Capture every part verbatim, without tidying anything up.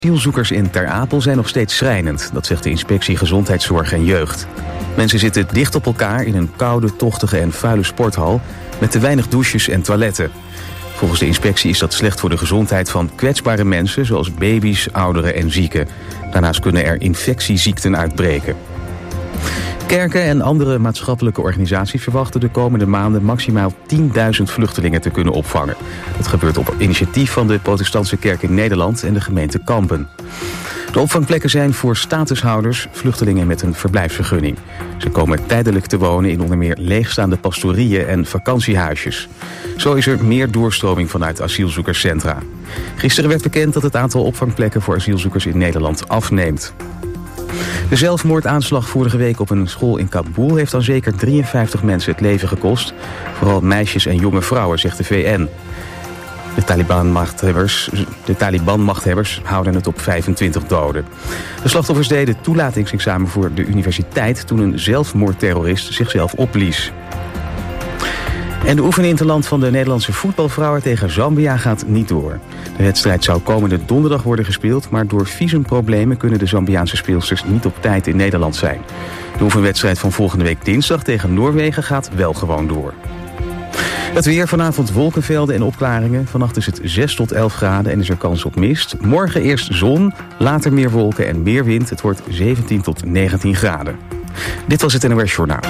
Asielzoekers in Ter Apel zijn nog steeds schrijnend. Dat zegt de inspectie Gezondheidszorg en Jeugd. Mensen zitten dicht op elkaar in een koude, tochtige en vuile sporthal met te weinig douches en toiletten. Volgens de inspectie is dat slecht voor de gezondheid van kwetsbare mensen, zoals baby's, ouderen en zieken. Daarnaast kunnen er infectieziekten uitbreken. Kerken en andere maatschappelijke organisaties verwachten de komende maanden maximaal tienduizend vluchtelingen te kunnen opvangen. Dat gebeurt op initiatief van de Protestantse Kerk in Nederland en de gemeente Kampen. De opvangplekken zijn voor statushouders, vluchtelingen met een verblijfsvergunning. Ze komen tijdelijk te wonen in onder meer leegstaande pastorieën en vakantiehuisjes. Zo is er meer doorstroming vanuit asielzoekerscentra. Gisteren werd bekend dat het aantal opvangplekken voor asielzoekers in Nederland afneemt. De zelfmoordaanslag vorige week op een school in Kabul heeft dan zeker drieënvijftig mensen het leven gekost. Vooral meisjes en jonge vrouwen, zegt de V N. De Taliban-machthebbers, de Taliban-machthebbers houden het op vijfentwintig doden. De slachtoffers deden toelatingsexamen voor de universiteit toen een zelfmoordterrorist zichzelf opblies. En de oefeninterland van de Nederlandse voetbalvrouwen tegen Zambia gaat niet door. De wedstrijd zou komende donderdag worden gespeeld, maar door visumproblemen kunnen de Zambiaanse speelsters niet op tijd in Nederland zijn. De oefenwedstrijd van volgende week dinsdag tegen Noorwegen gaat wel gewoon door. Het weer, vanavond wolkenvelden en opklaringen. Vannacht is het zes tot elf graden en is er kans op mist. Morgen eerst zon, later meer wolken en meer wind. Het wordt zeventien tot negentien graden. Dit was het N O S Journaal.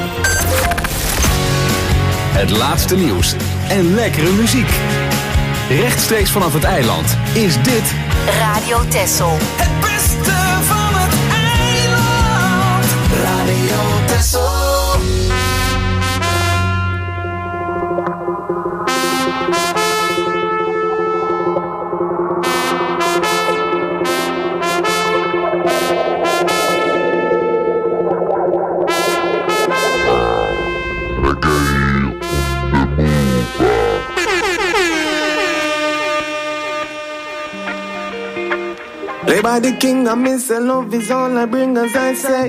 Het laatste nieuws en lekkere muziek. Rechtstreeks vanaf het eiland is dit Radio Texel. Het beste van het eiland. Radio Texel. Play by the king, I miss a love is all I bring, as I say.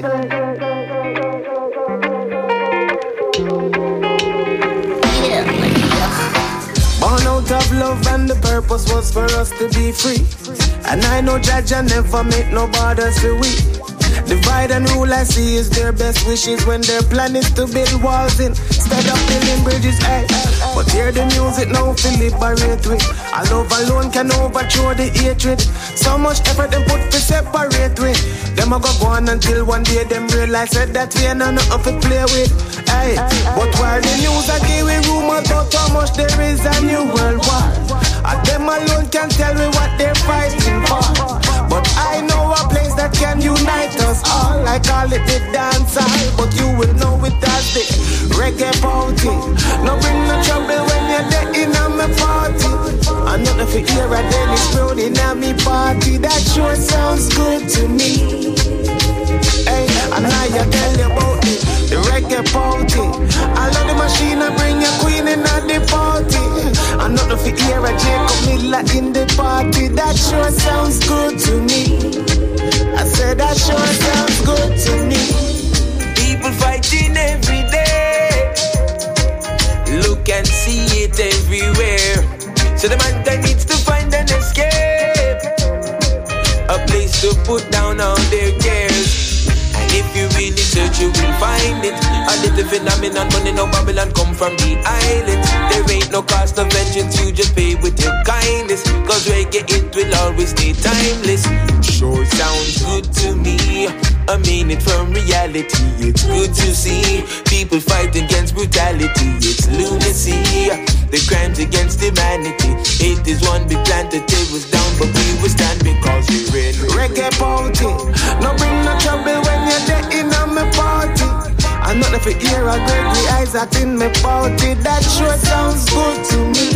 Born out of love and the purpose was for us to be free. And I know Judge I never make no borders for we. Divide and rule I see is their best wishes when their plan is to build walls instead of building bridges. Ay. But hear the music now, feel liberate with. Our love alone can overthrow the hatred. So much effort them put to separate with. Them a go go on until one day them realize that we ain't nothing to play with. Ay. But while the news are giving rumors about how much there is a new world war, and them alone can tell me what they're fighting for. But I know a place that can unite us all. I call it the dance hall, but you will know it as the reggae party. No bring no trouble when you're there in a me party. I'm not if you hear a daily crowd in a me party. That sure sounds good to me. Hey, and now you tell you about it, the reggae party. I love the machine and bring your queen in at the party. I'm not if you hear a Jacob Miller in the party. That sure sounds good to me. I said that sure sounds good to me. People fighting every day. Look and see it everywhere. So the man that needs to find an escape, a place to put down all their cares. And if you really search, you will find it. A little phenomenon, money no Babylon come from the island. There ain't no cost of vengeance, you just pay with your kindness. Cause reggae, it will always stay timeless. Sure sounds good to me. I mean it from reality. It's good to see people fight against brutality. It's lunacy, the crimes against humanity. It is one big plan to tear us down, but we will stand because we're in reggae party. No bring no trouble when you're there in a me party. I'm not if you hear a Gregory Isaac in me party. That sure sounds good to me.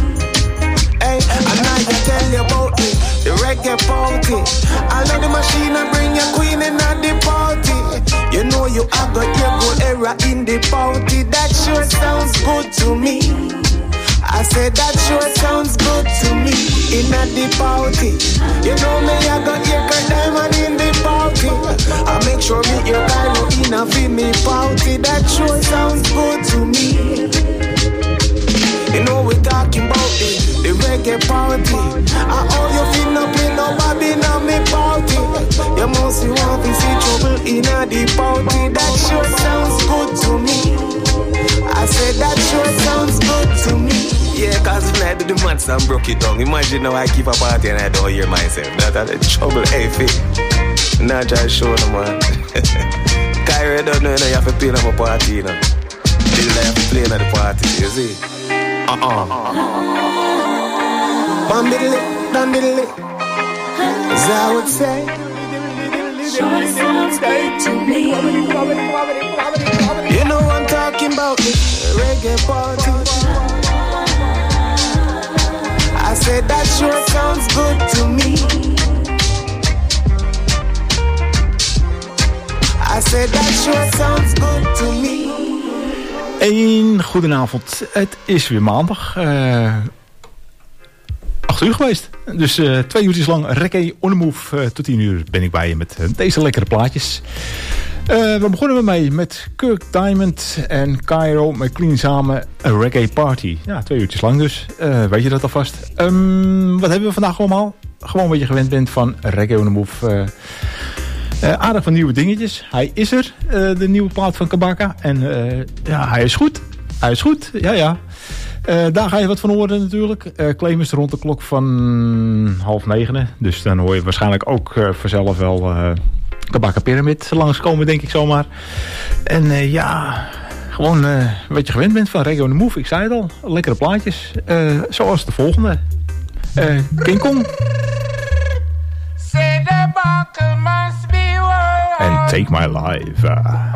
Hey, and I can tell you about it, the reggae party. I love the machine and bring your queen in at the party. You know you have got your good era in the party. That sure sounds good to me. I said that sure sounds good to me. In at the party, you know me, I got your good diamond in the party. I make sure me your guy in a feel me party. That sure sounds good to me. You know we talking about it, the reggae reggae party. I owe you feel no play no Bobby now me party. You must you want to see trouble in a deep party. That sure sounds good to me. I said that sure sounds good to me. Yeah, cause when I do the maths and broke it down, imagine now I keep a party and I don't hear myself. That's the trouble, hey, fit. Now try to show them, man. Kyrie don't know, you know, you have to play on a party, you know. This is have to play on the party, you see. Uh-uh. Bam diddly, dum diddly. As I would say. Sure sounds good to me. You know I'm talking about the reggae party. I said that sure sounds good to me. I said that sure sounds good to me. Een goedenavond. Het is weer maandag. Uh, acht uur geweest. Dus uh, twee uurtjes lang reggae on the move. Uh, tot tien uur ben ik bij je met uh, deze lekkere plaatjes. Uh, we begonnen we mee met Kirk Diamond en Cairo met Clean samen een reggae party. Ja, twee uurtjes lang dus. Uh, weet je dat alvast. Um, wat hebben we vandaag allemaal? Gewoon wat je gewend bent van reggae on the move. Uh, uh, aardig van nieuwe dingetjes. Hij is er, uh, de nieuwe plaat van Kabaka. En uh, ja, hij is goed. Hij is goed, ja ja. Uh, daar ga je wat van horen natuurlijk. Uh, claim is rond de klok van half negen. Dus dan hoor je waarschijnlijk ook uh, vanzelf wel... Uh, Kabaka Pyramid langskomen, denk ik zomaar. En uh, ja, gewoon uh, wat je gewend bent van Reggae on the Move. Ik zei het al, lekkere plaatjes. Uh, zoals de volgende. Uh, King Kong. En Take My Life. Uh.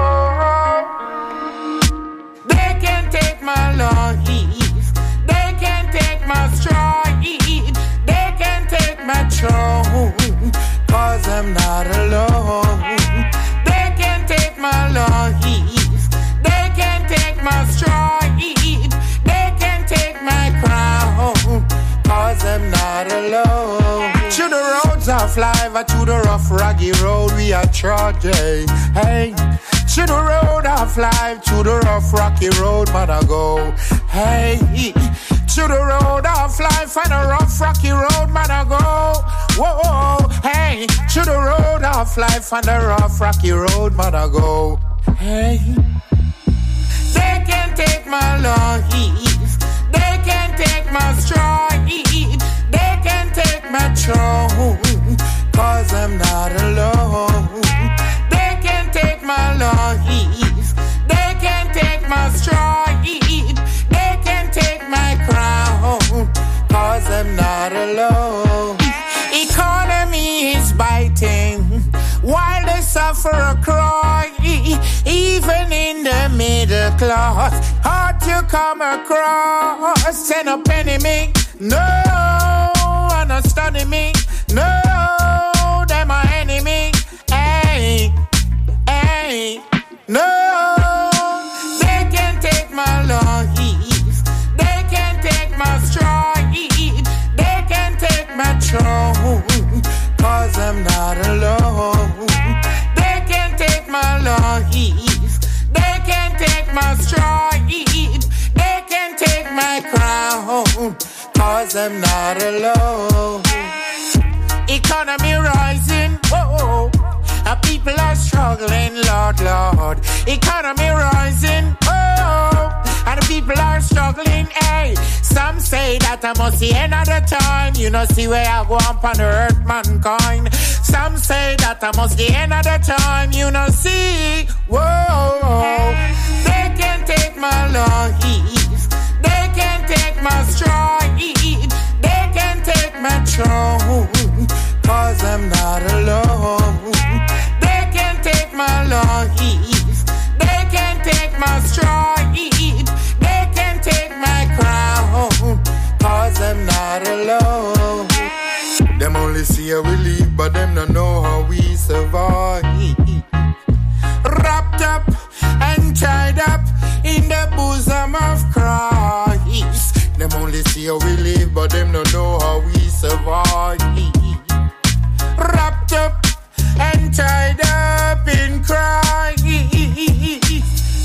They can take my life. They can take my stride. They can take my throne. Cause I'm not alone. They can take my life. They can take my stride. They can take my crown. Cause I'm not alone. To the roads of life, or to the rough, rocky road we are trudging. Hey, to the road of life, to the rough, rocky road, man, I go. Hey, to the road of life and a rough, rocky road, man, I go. Whoa, hey, to the road of life and a rough, rocky road, man, I go. Hey, they can take my life, they can take my stride, they can take my throne, cause I'm not alone. They can take my life, they can take my stride, they can take my crown, cause I'm not alone. Economy is biting while the sufferer cry. Even in the middle class, hard to come across. Send a penny me, no, understanding me, no, they're my enemy. Hey, hey, no, they can take my life, they can take my stride, they can take my throne, cause I'm not alone. They can take my life, they can take my stride, they can take my crown, cause I'm not alone. Economy rising, whoa, and people are struggling, Lord, Lord. Economy rising, oh, and the people are struggling, hey. Some say that I must see another time. You know, see where I go up on earth, mankind. Some say that I must see another time. You know, see, whoa. They can take my life, they can take my stride, they can take my throne, cause I'm not alone. They can take my life, they can take my stride, they can take my crown, cause I'm not alone. Them only see how we live, but them don't know how we survive. Wrapped up and tied up in the bosom of Christ. Them only see how we live, but them don't know how we survive. Wrapped up and tied up in Christ.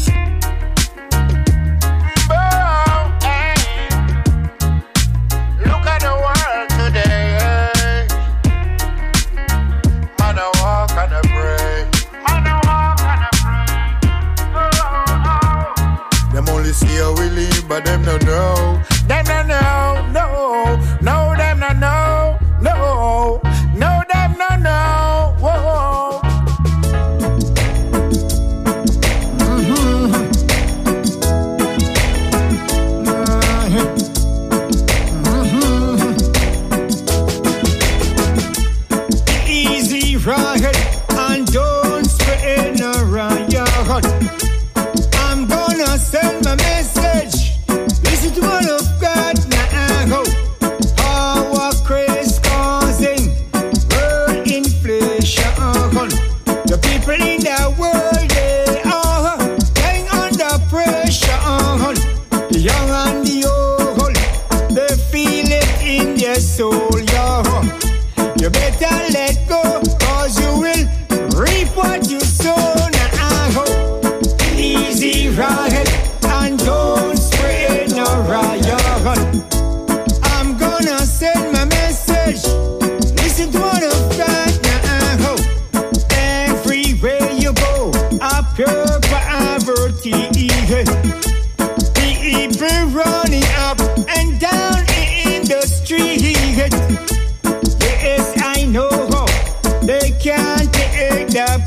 Oh, hey.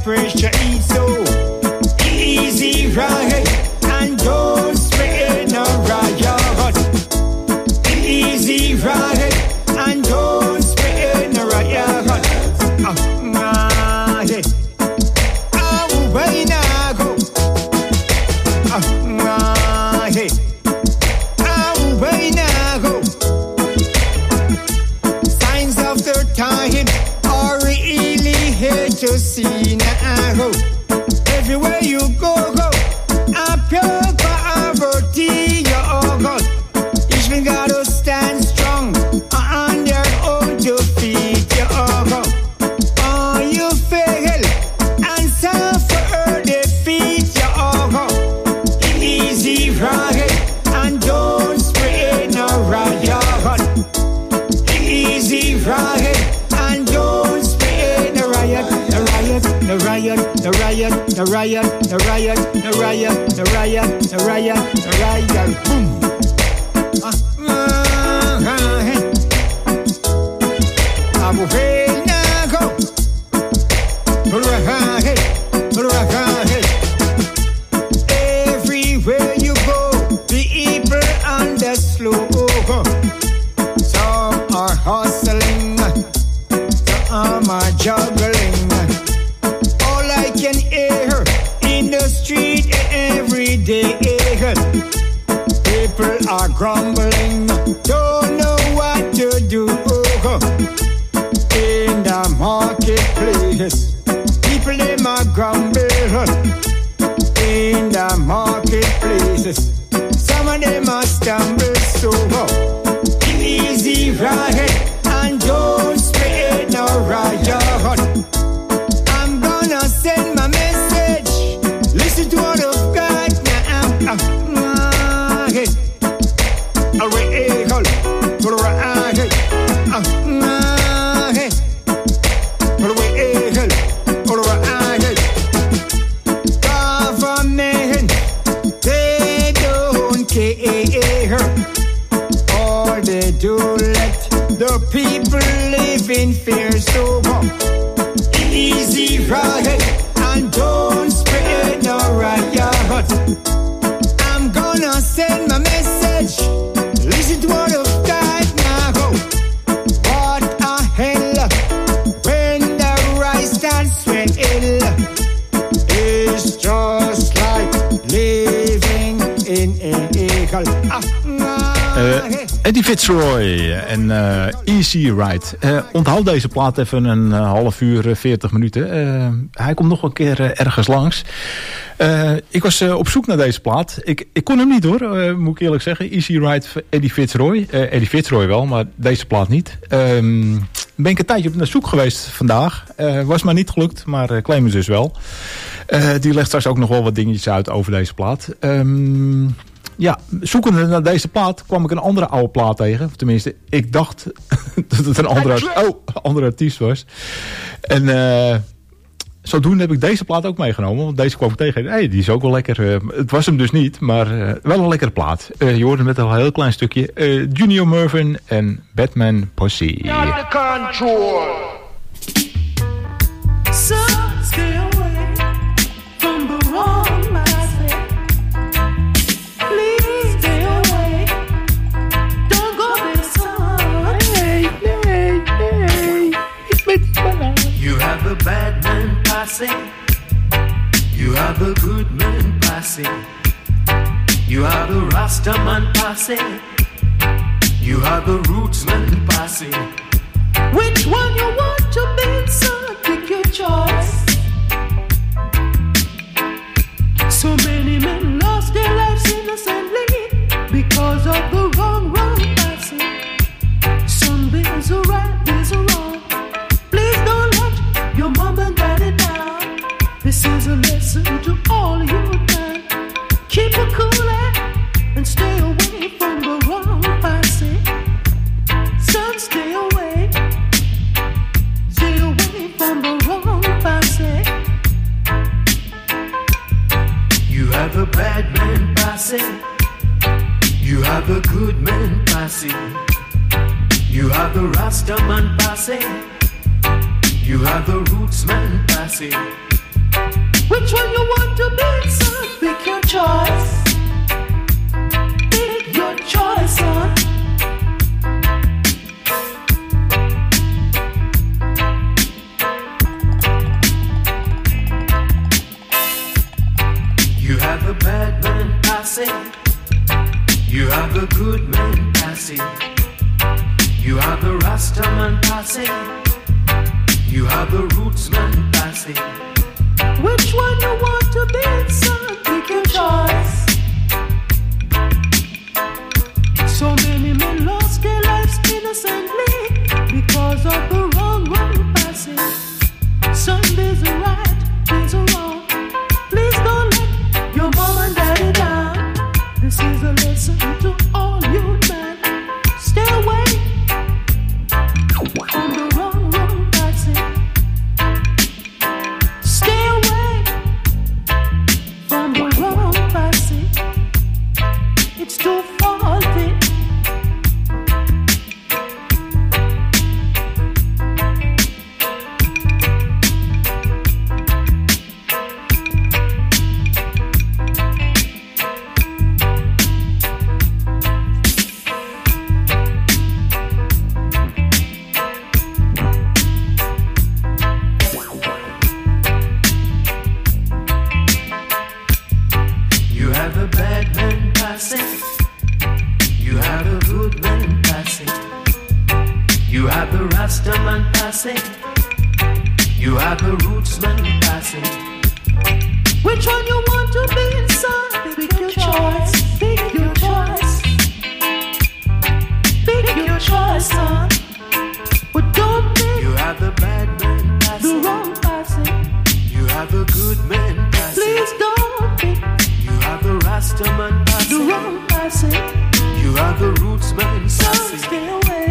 pressure is so easy, right? And don't spread no riot. Easy, right? And don't spread no riot. Oh, my head. Oh, where now go? Oh, my head. Oh, where now go? Signs of the time are really here to see now. Everywhere you go, go. A pure poverty, oh God. Each one gotta stand strong on their own two feet, oh God. Oh, you fail and suffer defeat, oh God. Easy, right? And don't spread no riot. Easy, right? And don't spread no riot, no riot, no riot, no riot, no riot, no riot, no riot, no riot, no riot, no riot, boom. Ah, ah, ah, hey. I will fail now, go. Hurrah, hey, hurrah, hey. Everywhere you go, people on the slope. Some are hustling, some are juggling. All I can hear in the street every day, people are grumbling, don't know what to do. In the marketplace, people them are grumble. In the marketplaces, some of them are stumble so easy, right? And don't spread no riot. I'm gonna send my message. Listen to what I've got now. Uh, hey. All right, hey, hold. All right, hey. Uh, hey. All right, hey, hold. All right, hey. Government, they don't care. All they do let the people live in fear so easy, right? And don't spread no riot. I'm gonna send my message. Listen to what I've got now. What a hell when the rice starts swell. It's just like living in a eagle. Uh, Eddie Fitzroy en uh, Easy Ride. Uh, onthoud deze plaat even een uh, half uur, uh, veertig minuten. Uh, hij komt nog een keer uh, ergens langs. Uh, ik was uh, op zoek naar deze plaat. Ik, ik kon hem niet hoor, uh, moet ik eerlijk zeggen. Easy Ride, Eddie Fitzroy. Uh, Eddie Fitzroy wel, maar deze plaat niet. Um, ben ik een tijdje op naar zoek geweest vandaag. Uh, was maar niet gelukt, maar uh, Clemens dus wel. Uh, die legt straks ook nog wel wat dingetjes uit over deze plaat. Um, Ja, zoekende naar deze plaat kwam ik een andere oude plaat tegen. Of tenminste, ik dacht dat het een andere, oh, andere artiest was. En uh, zodoende heb ik deze plaat ook meegenomen. Want deze kwam ik tegen. Hey, die is ook wel lekker. Uh, het was hem dus niet, maar uh, wel een lekkere plaat. Uh, je hoorde met een heel klein stukje. Uh, Junior Murvin en Batman Posse. Not the control. So stay away from the wrong. You have a bad man posse. You have a good man posse. You have a Rasta man posse. You have a roots man posse. Which one you want to be, son? Pick your choice. So many men lost their lives innocently because of the wrong, wrong posse. Some there's a right, there's a wrong. Your mom and daddy down. This is a lesson to all you done. Keep it cool and stay away from the wrong posse. Son, stay away. Stay away from the wrong posse. You have a bad man posse. You have a good man posse. You have the Rasta man posse. You have the roots man posse. Which one you want to be, son? Pick your choice. Pick your choice, son. You have a bad man passing. You have a good man passing. You have a Rasta man passing. You have a roots man passing. Which one you want to be, son? Pick your choice. So many men lost their lives innocently because of the wrong one passing. Son, there's a right, there's a wrong. Please don't let your mom and daddy down. This is a lesson to all you men. Stay away from the wrong one passing. Stay away from the wrong passing. It's too faulty. You have the rootsman passing. Which one you want to be inside? Pick your choice. Pick your choice. Pick your choice, son. But don't pick. You have the bad man passing. The wrong passing. You have the good man passing. Please don't pick. You have the Rasta man passing. The wrong passing. You have the rootsman passing. Son, stay away.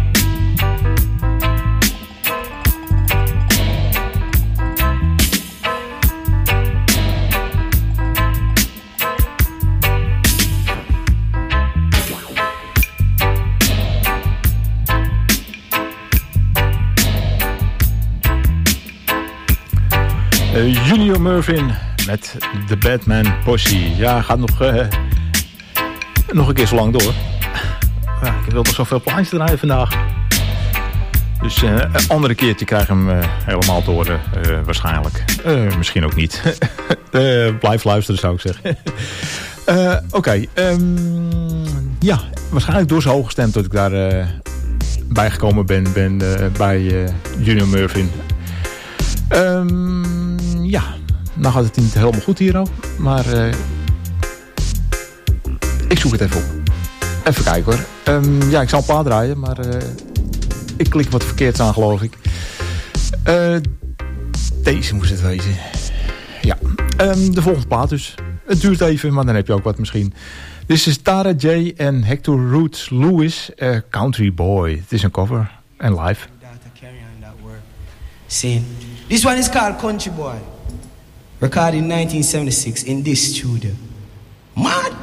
Uh, Junior Murvin met The Batman Posse. Ja, gaat nog, uh, nog een keer zo lang door. Uh, ik wil nog zoveel plaatjes draaien vandaag. Dus uh, een andere keertje krijg ik hem uh, helemaal door, uh, waarschijnlijk. Uh, misschien ook niet. uh, blijf luisteren, zou ik zeggen. uh, Oké, okay, um, ja, waarschijnlijk door zijn hoge stem tot ik daar uh, bijgekomen ben, ben uh, bij uh, Junior Murvin. Um, ja, nou gaat het niet helemaal goed hier ook. Maar uh, ik zoek het even op. Even kijken hoor. Um, ja, ik zal een plaat draaien, maar uh, ik klik wat verkeerds aan, geloof ik. Uh, deze moest het wezen. Ja, um, de volgende plaat dus. Het duurt even, maar dan heb je ook wat misschien. Dit is Tara J en Hector Roots Lewis, uh, Country Boy. Het is een cover en live. Saying, this one is called Country Boy. Recorded in nineteen seventy-six in this studio. Mad!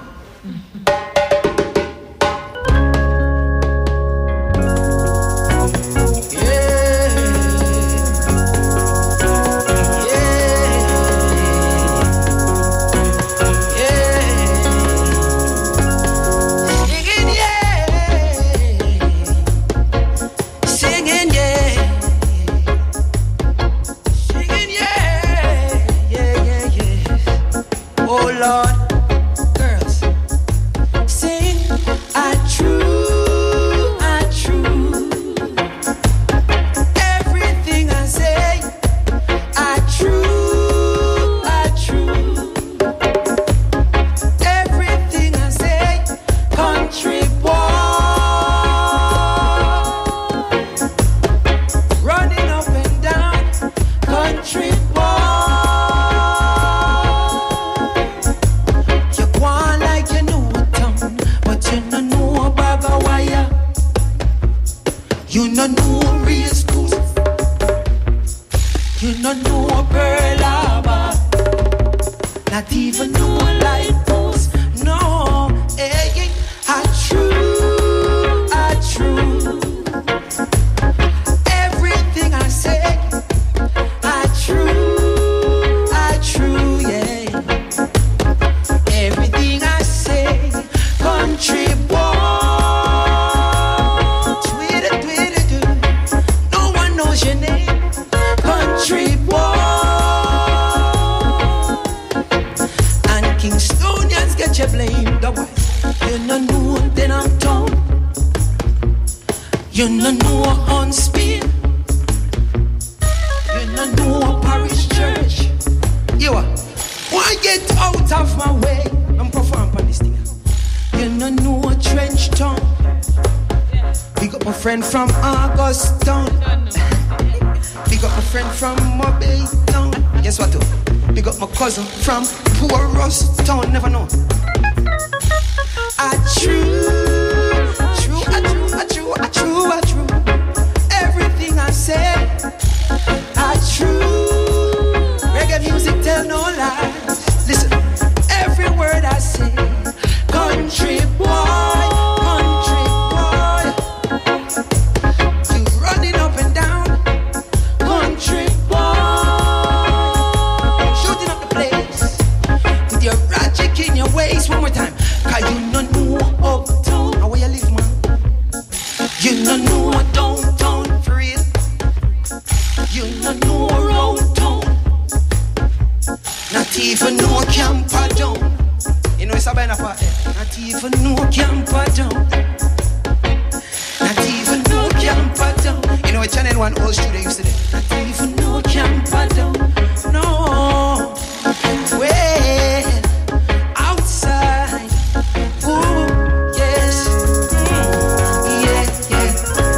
True. friend from Augustown. Big up my friend from Mobay Town. Guess what, too? Big up my cousin from Poor Rust Town. Never know. I true, true, I true, I true, I true, I true. Everything I said, I true. Reggae music tell no lies. Listen, every word I say, country boy, country boy. You running up and down, country boy. Shooting up the place with your magic in your waist. One more time. Cause you no know uptown. How where you live, man? You no know downtown for real. You no know around town. Not even know camper down. You know it's a bad part there. Not even know camper down. Not even know camper down. You know a Channel One old studio used to do. Not even know camper down. No. Well, outside. Ooh, yes. Mm, yeah, yeah.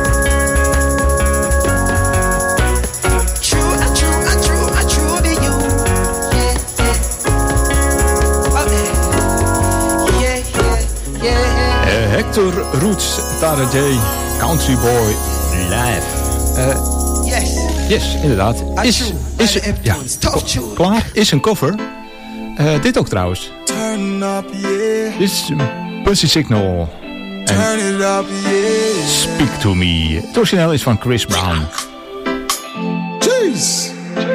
True, I true, I true, I true be you. Yeah, yeah. Okay. Yeah, yeah, yeah. Uh, Hector Roots, Tara J, Country Boy, live. Uh, Yes. yes, inderdaad. Is, is, ja, klaar, is een cover. Uh, dit ook trouwens. Turn up, yeah. Dit is Pussy Signal. Turn it up, yeah. Speak to Me. Het origineel is van Chris Brown. Jeez.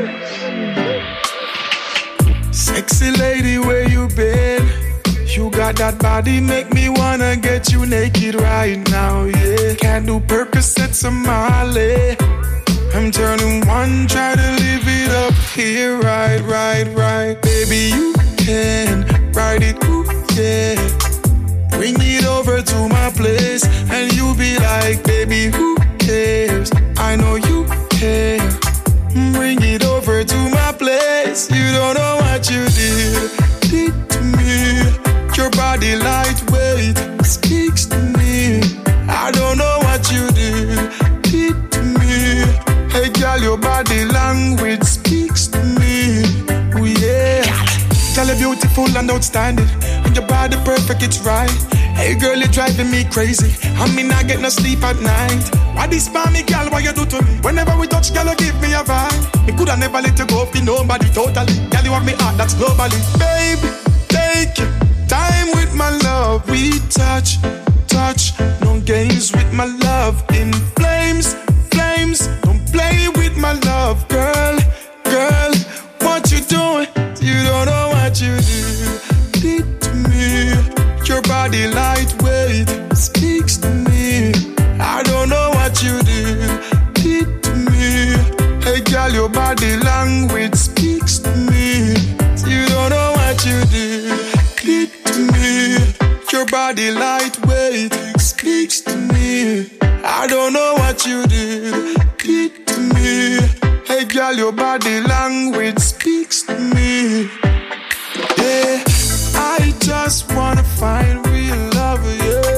Sexy lady, where you been? You got that body, make me wanna get you naked right now, yeah. Can't do Percocets or Molly. I'm turning one, try to live it up here, right, right, right. Baby, you can ride it, ooh, yeah. Bring it over to my place, and you be like, baby, who cares? I know you care. Bring it over to my place. You don't know what you did, did to me. Your body lightweight speaks to me. I don't know what you did, did to me. Hey girl, your body language speaks to me. Oh yeah. Girl, you're beautiful and outstanding, and your body perfect, it's right. Hey girl, you're driving me crazy. I mean, I get no sleep at night. Why this spam me, girl? What you do to me? Whenever we touch, girl, you give me a vibe. Me coulda never let you go for nobody totally. Girl, you have me heart, that's globally. Baby, take your time with my love. We touch, touch. No games with my love. In flames, flames. Don't play with my love, girl, girl. What you doing? You don't know what you do. Did to me. Your body lightweight speaks to me. I don't know what you did, did to me. Hey girl, your body language speaks to me. You don't know what you did, did to me. Your body lightweight speaks to me. I don't know what you did, did to me. Hey girl, your body language speaks to me. Yeah, I just wanna find real love, yeah.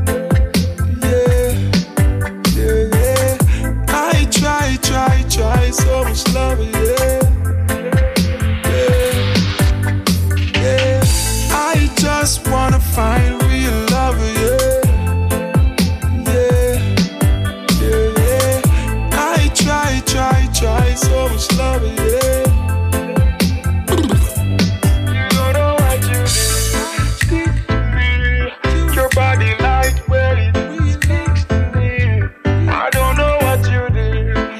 Try, try, try, so much love, yeah. Yeah, yeah. I just wanna find real love, yeah. Yeah, yeah, yeah. I try, try, try, so much love, yeah. You don't know what you do. Your body lightweight speaks to me. I don't know what you do.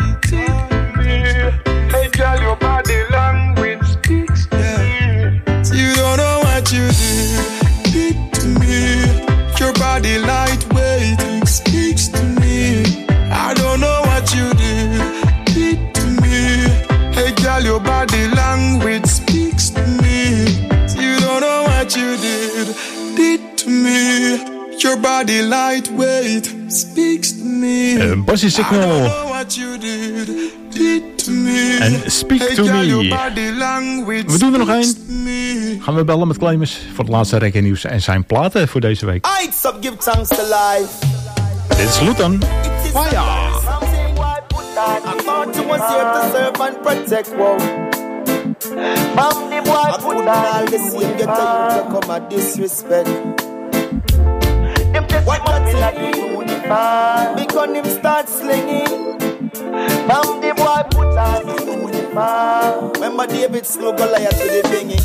Girl, your body language speaks to me. You don't know what you did, did to me. Your body lightweight speaks to me. I don't know what you did, did to me. Hey girl, your body language speaks to me. You don't know what you did, did to me. Your body lightweight speaks to me. Uh, Pussy Signal. I don't know what you did, did to me. En Speak to Me. We doen er nog één. Gaan we bellen met Clemens voor het laatste reggae nieuws en zijn platen voor deze week. Aight, so give thanks to life. Dit is Luton. Fire. I'm born to was here to serve and protect, whoa. Bam the boy I put all the same, get a you to come a disrespect. What what's in the uniform? Because him start slinging. Bam the boy put on the uniform. Remember David slew Goliath to the bingy.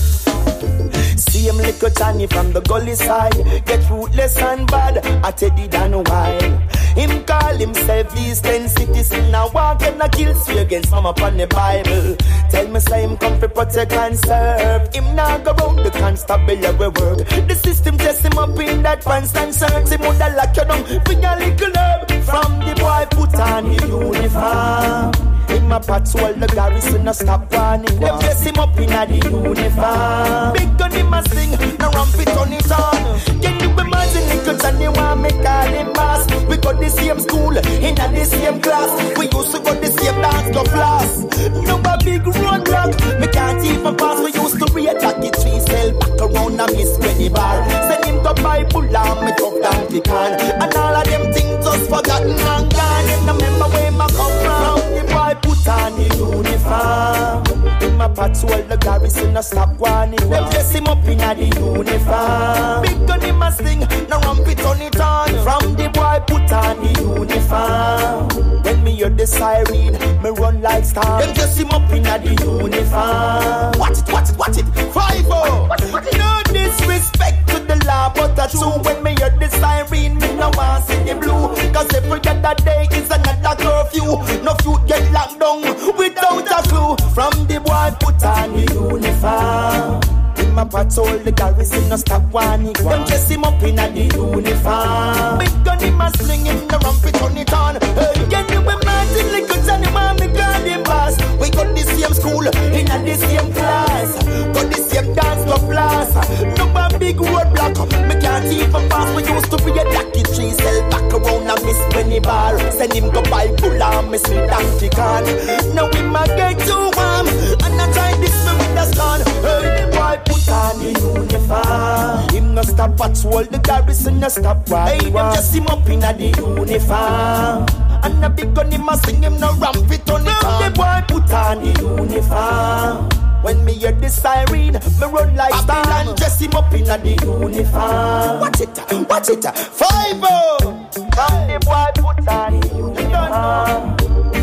See him little Johnny from the gully side. Get rootless and bad, I tell you down a while. Him call himself these ten citizens. Now walk and I kill sway against some upon the Bible. Tell me say him come to protect and serve. Him now go round the constabulary work. The system test him up in that constant search. Him would have lock you down for your little herb. From the boy put on the uniform. In my patrol, the garrison no stop running. They dress him up in a the uniform. Big gun him a sing, no ramp it on it on. Can you imagine little Johnny want me call him boss? We got the same school, in a the same class. We used to go the same dance go class. No a big roadblock, me can't even pass. We used to read Jackie Tree, sell back around and miss Penny Bar. Send him to buy pull on me tough down the can. And all of them things just forgotten and gone. And I remember where my come from. The boy put on the uniform. In my patrol, the garrison no stop warning. They dress him up in a the uniform. Big gun him a sling, no ramp it on it on. From the boy put on the uniform. When me hear the siren, me run like star. Them dress him up in a the uniform. Watch it, watch it, watch it. Five oh. No disrespect to the law, but that's true. When me hear the siren, me no want see the blue. Cause every other day is another curfew. No food get locked down without a clue. From the boy put on the uniform. In my patrol, the garrison no stop warning. Them dress him up in a the uniform. Big gun him a sling him, the ramp it on it on. Hey, can you imagine little Johnny man, me call him boss? We got the same school, in a the same class. Got the same dance club class. No a big roadblock, me can't even pass. We used to be a Jackie Tree, sell back around and miss Penny Bar. Send him go buy pull on me sweet donkey can. Now we might get too warm, and I try this me with the sun. Hey, the boy put on the uniform. Him no stop patrol, the garrison no stop right. Hey, them just him up in a the uniform. And a big gun him a sing him no ramp it on it on. The boy put on the uniform. When me hear the siren, me run like star and dress him up in a the uniform. Watch it, watch it, five oh. From the boy put on the uniform.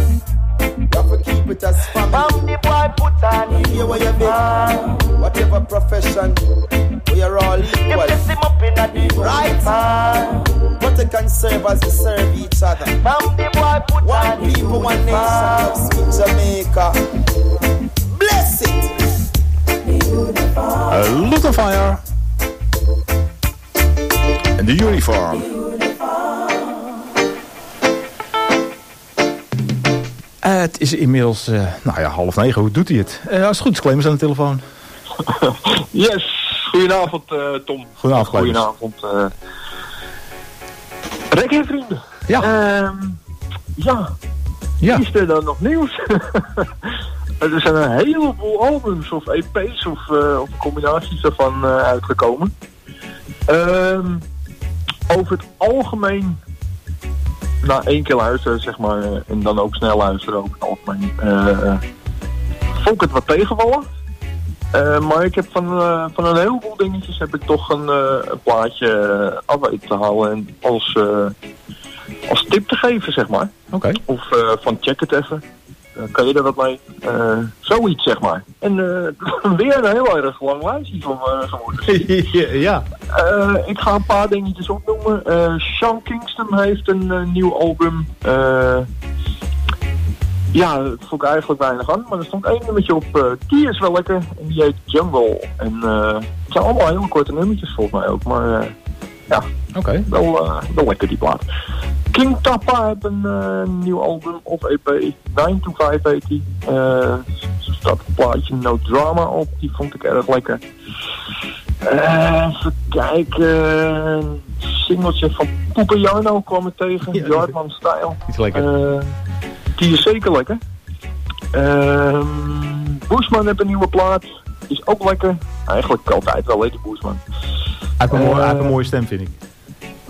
You have to keep it as family. From the boy put on the uniform. Where you be, whatever profession, we are all equal. You dress him up in a the uniform. Right, but they can serve as we serve each other. From the boy put one on the people, one nation, love sweet Jamaica. Bless it. Uh, Luton Fire. En de uniform. Uh, het is inmiddels, uh, nou ja, half negen. Hoe doet hij het? Uh, als het goed is, Clemens aan de telefoon. Yes. Goedenavond, uh, Tom. Goedenavond, Clemens. Goedenavond. Uh... Reggae vrienden. Ja. Uh, ja. Ja. Is er dan nog nieuws? Er zijn een heleboel albums of E P's of, uh, of combinaties daarvan uh, uitgekomen. Uh, over het algemeen, na één keer luisteren zeg maar, en dan ook snel luisteren over het algemeen, uh, vond ik het wat tegenvallen. Uh, maar ik heb van, uh, van een heleboel dingetjes heb ik toch een, uh, een plaatje af weten te halen en als, uh, als tip te geven, zeg maar. Oké. Okay. Of uh, van check het even. Uh, kan je er wat mee? Uh, zoiets, zeg maar. En uh, weer een heel erg lang lijstje van uh, geworden. Ja. Uh, ik ga een paar dingetjes opnoemen. Uh, Sean Kingston heeft een uh, nieuw album. Uh, ja, dat vond ik eigenlijk weinig aan. Maar er stond één nummertje op. Uh, die is wel lekker. En die heet Jungle. En uh, het zijn allemaal hele korte nummertjes volgens mij ook. Maar uh, ja, okay. wel, uh, wel lekker die plaat. King Tappa heeft een uh, nieuw album of E P. nine to five heet die. Uh, er staat een plaatje No Drama op. Die vond ik erg lekker. Uh, even kijken. Een singeltje van Pupiano kwam ik tegen. Ja, Yardman Style. Iets lekker. Uh, die is zeker lekker. Uh, Bushman heeft een nieuwe plaat. Is ook lekker. Eigenlijk altijd wel lekker Bushman. Hij heeft een, uh, mooie, hij heeft een mooie stem, vind ik.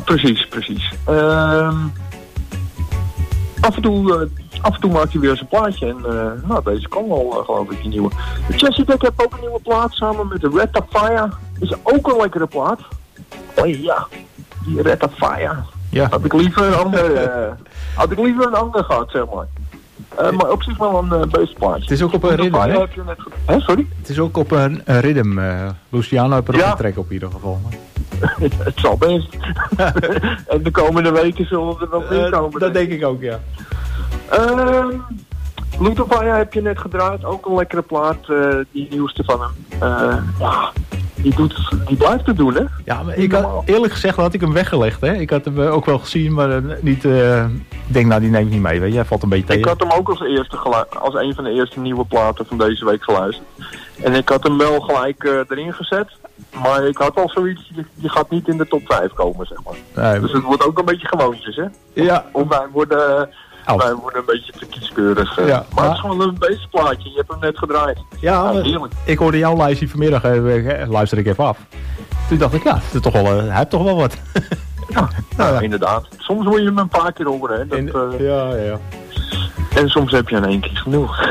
Precies, precies. Uh, af, en toe, uh, af en toe maakt hij weer zijn plaatje. En uh, nou, deze kan wel, uh, geloof ik, die nieuwe. Jessie Beck heeft ook een nieuwe plaat samen met de Red Up Fire. Is ook een lekkere plaat. Oh ja, die Red Up Fire. Ja. Had ik liever een ander, uh, had ik liever een ander gehad, zeg maar. Uh, maar op zich wel een uh, best plaatje. Het is ook op een ritme, hè? Heb je net hè, sorry? Het is ook op een, een ritme. Uh, Luciano heeft er ook ja. een track op in ieder geval. Het zal best. En de komende weken zullen er nog meer komen. Uh, dat denk ik ook, ja. Uh, Lutovaya heb je net gedraaid. Ook een lekkere plaat. Uh, die nieuwste van hem. Uh, ja, die, doet, die blijft het doen, hè? Ja, maar ik had, eerlijk gezegd had ik hem weggelegd, hè? Ik had hem uh, ook wel gezien, maar uh, niet... Uh, ik denk, nou, die neem ik niet mee, weet je. Hij valt een beetje tegen. Ik had hem ook als, eerste gelu- als een van de eerste nieuwe platen van deze week geluisterd. En ik had hem wel gelijk uh, erin gezet. Maar ik had al zoiets, je, je gaat niet in de top vijf komen, zeg maar. Nee, dus het wordt ook een beetje gewoontjes, hè? Ja. Of wij worden, wij worden een beetje te kieskeurig. Uh. Ja, maar, maar het is gewoon een beestplaatje. Je hebt hem net gedraaid. Ja, ja heerlijk. Ik hoorde jouw lijstje vanmiddag, uh, luister ik even af. Toen dacht ik, ja, het is toch wel, uh, hij heeft toch wel wat. Ja, nou, ja, inderdaad. Soms moet je hem een paar keer horen, hè. Dat, in, uh, ja, ja. En soms heb je in één keer genoeg.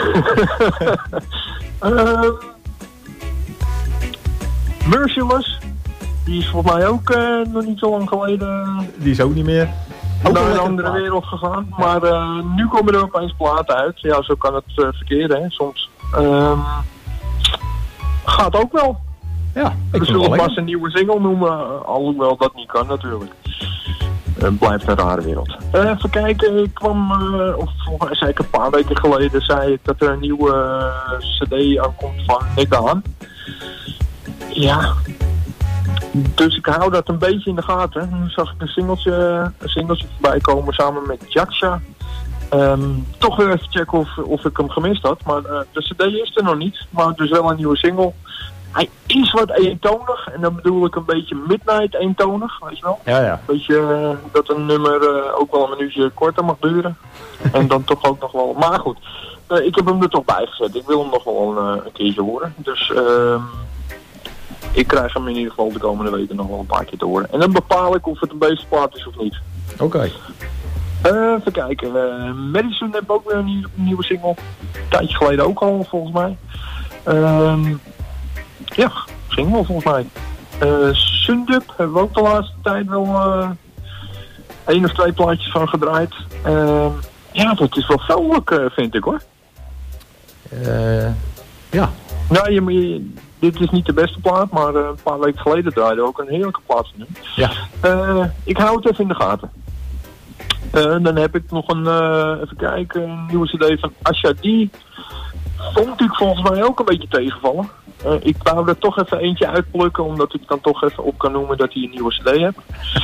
uh, Merciless, die is volgens mij ook uh, nog niet zo lang geleden... Die is ook niet meer... Ook naar een andere plaat. Wereld gegaan. Maar uh, nu komen er opeens platen uit. Ja, zo kan het uh, verkeerde, hè, soms. Um, gaat ook wel. Ja, ik we zullen pas een nieuwe single noemen, alhoewel dat niet kan natuurlijk. Het uh, blijft een rare wereld. Uh, even kijken, ik kwam, uh, of volgens mij zei ik een paar weken geleden, zei ik dat er een nieuwe uh, cd aankomt van Nick Daan. Ja, dus ik hou dat een beetje in de gaten. Nu zag ik een singeltje, een singeltje voorbij komen samen met Jaksha. Um, toch weer even checken of, of ik hem gemist had, maar uh, de cd is er nog niet, maar dus wel een nieuwe single. Hij is wat eentonig, en dan bedoel ik een beetje midnight eentonig, weet je wel? Ja, ja. Een beetje uh, dat een nummer uh, ook wel een minuutje korter mag duren. En dan toch ook nog wel... Maar goed, uh, ik heb hem er toch bij gezet. Ik wil hem nog wel een, uh, een keertje horen. Dus uh, ik krijg hem in ieder geval de komende weken nog wel een paar keer te horen. En dan bepaal ik of het een beestplaat is of niet. Oké. Okay. Uh, even kijken. Uh, Madison heeft ook weer een, nieuw, een nieuwe single. Een tijdje geleden ook al, volgens mij. Uh, Ja, ging wel volgens mij. Uh, Sundub hebben we ook de laatste tijd wel uh, één of twee plaatjes van gedraaid. Uh, ja, dat is wel vrolijk, uh, vind ik hoor. Uh, ja. Nou, je, je, dit is niet de beste plaat, maar uh, een paar weken geleden draaide ook een heerlijke plaat van hem. Ja. Uh, ik hou het even in de gaten. Uh, dan heb ik nog een, uh, even kijken, een nieuwe cd van Asha D. Vond ik volgens mij ook een beetje tegenvallen. Uh, ik wou er toch even eentje uitplukken, omdat ik dan toch even op kan noemen dat hij een nieuwe cd heeft.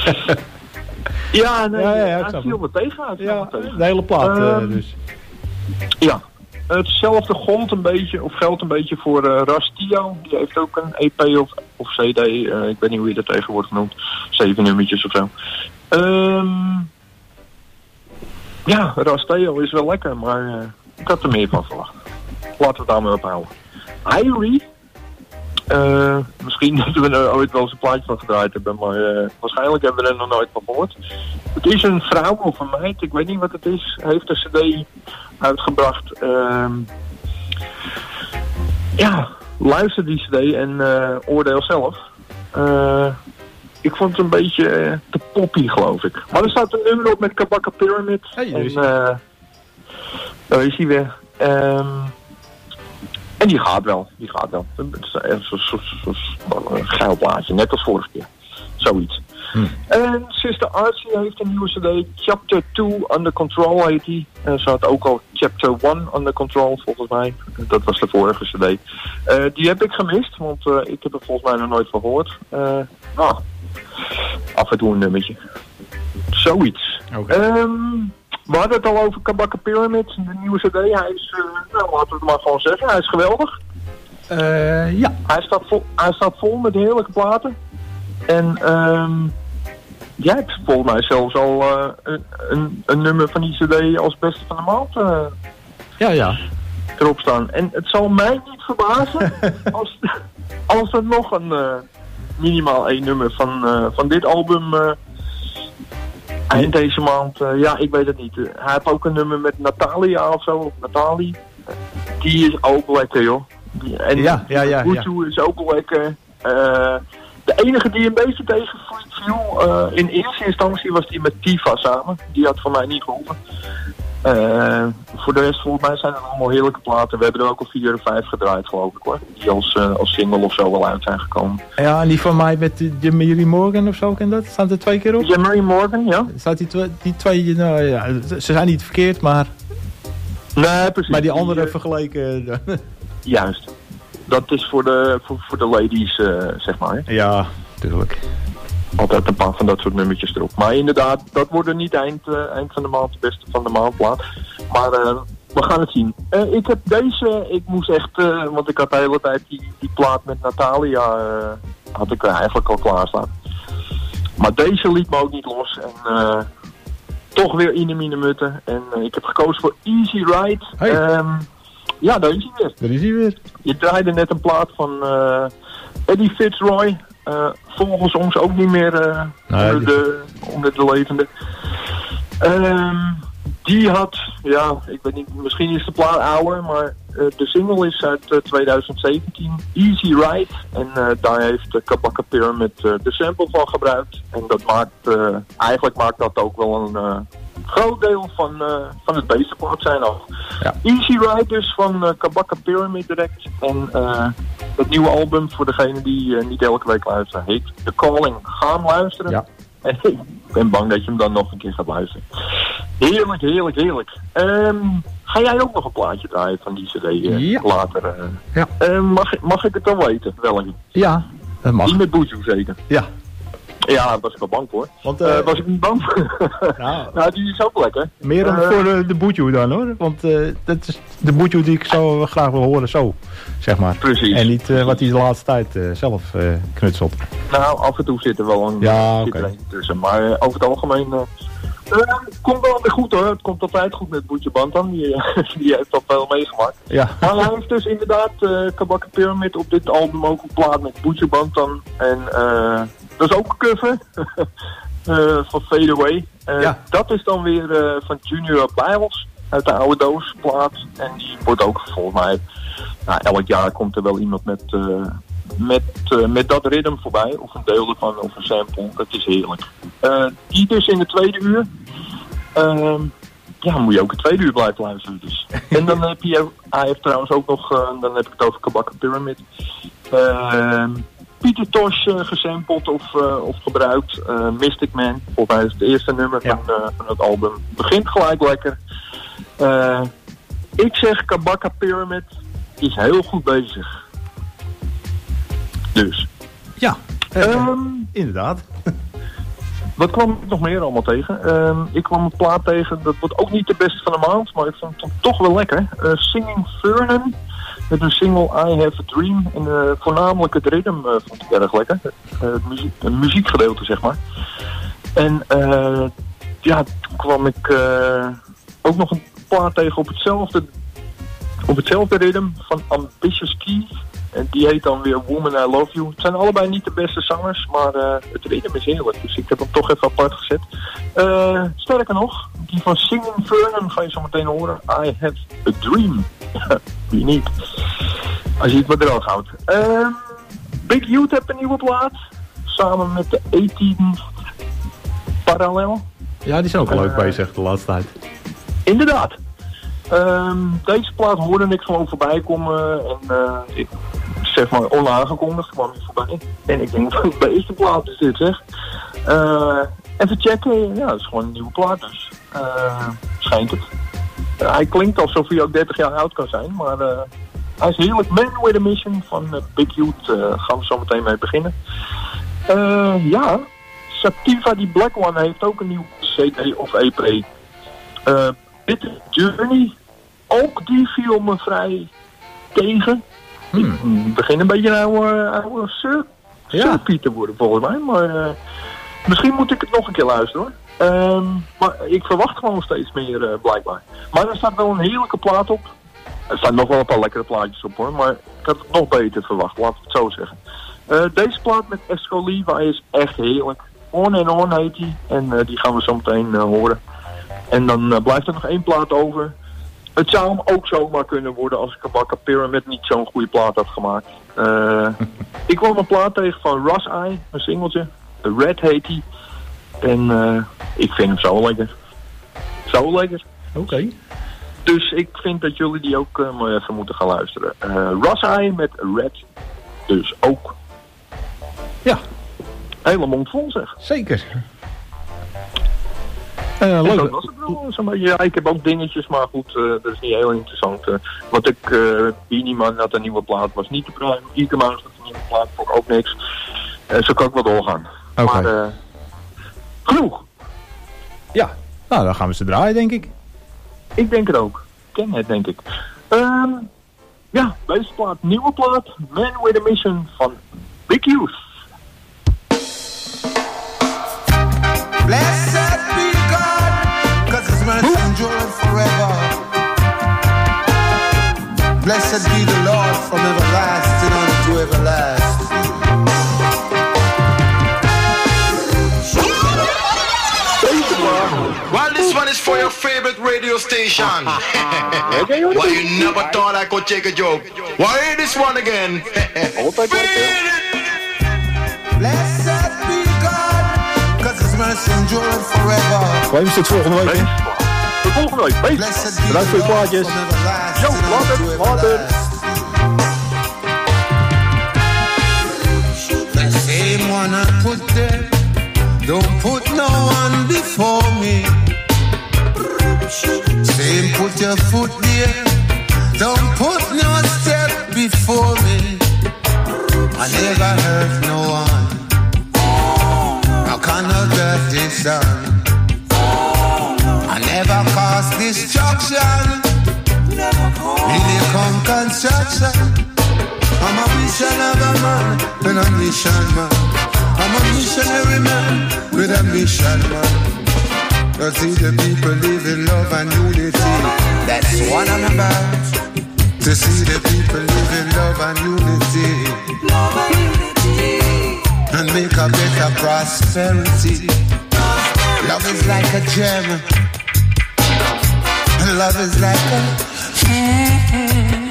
ja, nee, ja, ja, ja, hij viel me tegen uit. Ja, tegen. De hele plaat uh, uh, dus. Ja, hetzelfde gold een beetje, of geldt een beetje voor uh, Rastio. Die heeft ook een E P of, of C D, uh, ik weet niet hoe je dat tegenwoordig noemt. Zeven nummertjes of zo. Um, ja, Rastio is wel lekker, maar uh, ik had er meer van verwacht. Laten we het daarmee ophouden. Irie. Uh, misschien dat we er ooit wel eens een plaatje van gedraaid hebben, maar uh, waarschijnlijk hebben we er nog nooit van gehoord. Het is een vrouw of een meid, ik weet niet wat het is, heeft een cd uitgebracht. Uh, ja, luister die cd en uh, oordeel zelf. Uh, ik vond het een beetje uh, te poppy, geloof ik. Maar er staat een nummer op met Kabaka Pyramid. Hey, en uh, daar is hij weer. Um, En die gaat wel, die gaat wel. Het is een soort geil plaatje, net als vorige keer. Zoiets. Hm. En Sister Archie heeft een nieuwe cd, Chapter two Under Control heet die. En ze had ook al Chapter one Under Control volgens mij. Dat was de vorige cd. Uh, die heb ik gemist, want uh, ik heb er volgens mij nog nooit van gehoord. Uh, ah, af en toe een nummertje. Zoiets. Okay. Um, We hadden het al over Kabaka Pyramid, de nieuwe cd. Hij is, uh, nou, laten we het maar gewoon zeggen, hij is geweldig. Uh, ja. Hij staat, vol, hij staat vol met heerlijke platen. En um, jij hebt volgens mij zelfs al uh, een, een, een nummer van die cd als beste van de maand uh, ja, ja. erop staan. En het zal mij niet verbazen als, als er nog een uh, minimaal één nummer van, uh, van dit album uh, Eind deze maand, uh, ja, ik weet het niet. Uh, hij heeft ook een nummer met Natalia of zo, of Nathalie. Die is ook lekker, joh. Die, en ja, ja, ja. Buju ja. is ook lekker. Uh, de enige die een beetje tegenviel uh, in eerste instantie was die met Tifa samen. Die had van mij niet geholpen. Uh, voor de rest, volgens mij zijn het allemaal heerlijke platen. We hebben er ook al vier of vijf gedraaid, geloof ik, hoor. Die als, uh, als single of zo wel uit zijn gekomen. Ja, en die van mij met uh, Jamie Morgan of zo, ken dat? Staan er twee keer op? Jamie Morgan, ja. Staat die, tw- die twee, nou ja, ze zijn niet verkeerd, maar... Nee, precies. Maar die andere die, uh, vergeleken... Juist. Dat is voor de, voor, voor de ladies, uh, zeg maar. Hè? Ja, tuurlijk. Altijd een paar van dat soort nummertjes erop. Maar inderdaad, dat wordt niet eind, uh, eind van de maand de beste van de maandplaat. Maar uh, we gaan het zien. Uh, ik heb deze, ik moest echt, uh, want ik had de hele tijd die, die plaat met Natalia, uh, had ik eigenlijk al klaarstaan. Maar deze liet me ook niet los. En uh, toch weer in de minemutten. En uh, ik heb gekozen voor Easy Ride. Hey. Um, ja, daar is hij weer. Daar is hij weer. Je draaide net een plaat van uh, Eddie Fitzroy. Uh, volgens ons ook niet meer uh, nee, onder, de, onder de levende. Um, die had, ja, ik weet niet, misschien is de plaat ouder, maar uh, de single is uit uh, twintig zeventien, Easy Ride. En uh, daar heeft uh, Kabaka Pyramid uh, de sample van gebruikt. En dat maakt, uh, eigenlijk maakt dat ook wel een uh, groot deel van, uh, van het beestenplaat zijn af. Ja. Easy Ride dus van uh, Kabaka Pyramid direct. En uh, het nieuwe album, voor degene die uh, niet elke week luisteren, heet The Calling. Ga hem luisteren. Ja. En ik ben bang dat je hem dan nog een keer gaat luisteren. Heerlijk, heerlijk, heerlijk. Um, ga jij ook nog een plaatje draaien van die cd uh, ja. later? Uh, ja. Uh, mag, mag ik het dan weten? Welke? Ja, dat mag. Die met Buju zeker? Ja. Ja, daar was ik wel bang voor. Want, uh, uh, was ik niet bang voor? Nou, nou, die is ook lekker. Meer dan uh, voor de, de Buju dan, hoor. Want uh, dat is de Buju die ik zo graag wil horen, zo, zeg maar. Precies. En niet uh, wat hij de laatste tijd uh, zelf uh, knutselt. Nou, af en toe zit er wel een ja, uh, okay. tussen. Maar uh, over het algemeen... Uh, Uh, het komt wel weer goed, hoor. Het komt altijd goed met Buju Banton. Die, die heeft dat wel meegemaakt. Ja. Maar hij heeft dus inderdaad uh, Kabaka Pyramid op dit album ook een plaat met Buju Banton. En uh, dat is ook een cover uh, van Fade Away. Uh, ja. Dat is dan weer uh, van Junior Bijls uit de oude doos plaat. En die wordt ook volgens mij... Nou, elk jaar komt er wel iemand met... Uh, Met, uh, met dat ritme voorbij, of een deel ervan, of een sample. Dat is heerlijk. Uh, die dus in de tweede uur. Uh, ja, moet je ook een tweede uur blijven luisteren dus. En dan heb je, hij heeft trouwens ook nog, uh, dan heb ik het over Kabaka Pyramid. Uh, Pieter Tosh uh, gesampled of, uh, of gebruikt. Uh, Mystic Man, volgens mij is het eerste nummer ja. van, uh, van het album. Begint gelijk lekker. Uh, ik zeg Kabaka Pyramid is heel goed bezig. Dus. Ja, uh, um, inderdaad. Wat kwam ik nog meer allemaal tegen? Um, ik kwam een plaat tegen, dat wordt ook niet de beste van de maand, maar ik vond het toch wel lekker. Uh, Singing Vernon, met een single I Have a Dream. En uh, voornamelijk het ritme uh, vond ik erg lekker. Uh, het, muziek, het muziekgedeelte, zeg maar. En uh, ja, toen kwam ik uh, ook nog een plaat tegen op hetzelfde, op hetzelfde ritme van Ambitious Keys. En die heet dan weer Woman I Love You. Het zijn allebei niet de beste zangers, maar uh, het ritme is heerlijk. Dus ik heb hem toch even apart gezet. Uh, sterker nog, die van Singing Vernon ga je zo meteen horen. I Have a Dream. Wie niet? Als je het maar droog houdt. Uh, Big Youth heeft een nieuwe plaat. Samen met de achttien Parallel. Ja, die zijn ook uh, leuk bezig de laatste tijd. Inderdaad. Um, deze plaat hoorde ik gewoon voorbij komen. En uh, ik zeg maar onaangekondigd kwam hij voorbij. En ik denk, wat de eerste plaat is dit, zeg. Uh, even checken. Ja, dat is gewoon een nieuwe plaat dus. Uh, schijnt het. Uh, hij klinkt alsof hij ook dertig jaar oud kan zijn. Maar uh, hij is heerlijk. Man with a Mission van uh, Big Youth. Uh, gaan we zo meteen mee beginnen. Uh, ja. Sativa, die Black One, heeft ook een nieuw C D of E P. Uh, Bitter Journey, ook die viel me vrij tegen. Hmm. Ik begin een beetje een oude, oude Sir, ja. Sir Piet te worden volgens mij. Maar uh, misschien moet ik het nog een keer luisteren, hoor. Um, maar ik verwacht gewoon steeds meer uh, blijkbaar. Maar er staat wel een heerlijke plaat op. Er staan nog wel een paar lekkere plaatjes op, hoor. Maar ik had het nog beter verwacht, laten we het zo zeggen. Uh, deze plaat met Esco Levi is echt heerlijk. On and On heet die. En uh, die gaan we zo meteen uh, horen. En dan uh, blijft er nog één plaat over. Het zou hem ook zomaar kunnen worden als Kabaka Pyramid niet zo'n goede plaat had gemaakt. Uh, ik kwam een plaat tegen van Ross Eye, een singeltje. Red heet die. En uh, ik vind hem zo lekker. Zo lekker. Oké. Okay. Dus ik vind dat jullie die ook uh, maar even moeten gaan luisteren. Uh, Ross Eye met Red. Dus ook. Ja. Hele mond vol zeg. Zeker. Uh, leuk. Dat was het wel. Zo'n beetje, ja, ik heb ook dingetjes, maar goed, uh, dat is niet heel interessant. Uh, want ik, uh, Beenie Man had een nieuwe plaat, was niet te pruimen. Ike Mouse had een nieuwe plaat, vond ik ook niks. Uh, zo kan ik wel doorgaan. Okay. Maar uh, genoeg. Ja, nou dan gaan we ze draaien, denk ik. Ik denk het ook. Ik ken het, denk ik. Um, ja, deze plaat, nieuwe plaat, Man with a Mission van Big Youth. Blessed be God, cause his mercy endureth forever. Blessed be the Lord from everlasting unto everlasting. Well, this one is for your favorite radio station. Why you never thought I could take a joke? Why ain't this one again? Blessed be God, cause his mercy endureth forever. Waar is het volgende week? De volgende week. Bedankt voor je plaatjes. Yo, later, later. The same one I put there, don't put no one before me. Same put your foot there, don't put no step before me. I never hurt no one, I cannot hurt this son. I never cause destruction, really come construction. I'm a mission of a man, and a mission man. I'm a missionary man, with a mission man. To see the people live in love and unity, that's what I'm about. To see the people live in love and unity, love and unity, and make a better prosperity. Love is like a gem, love is like a mm-hmm.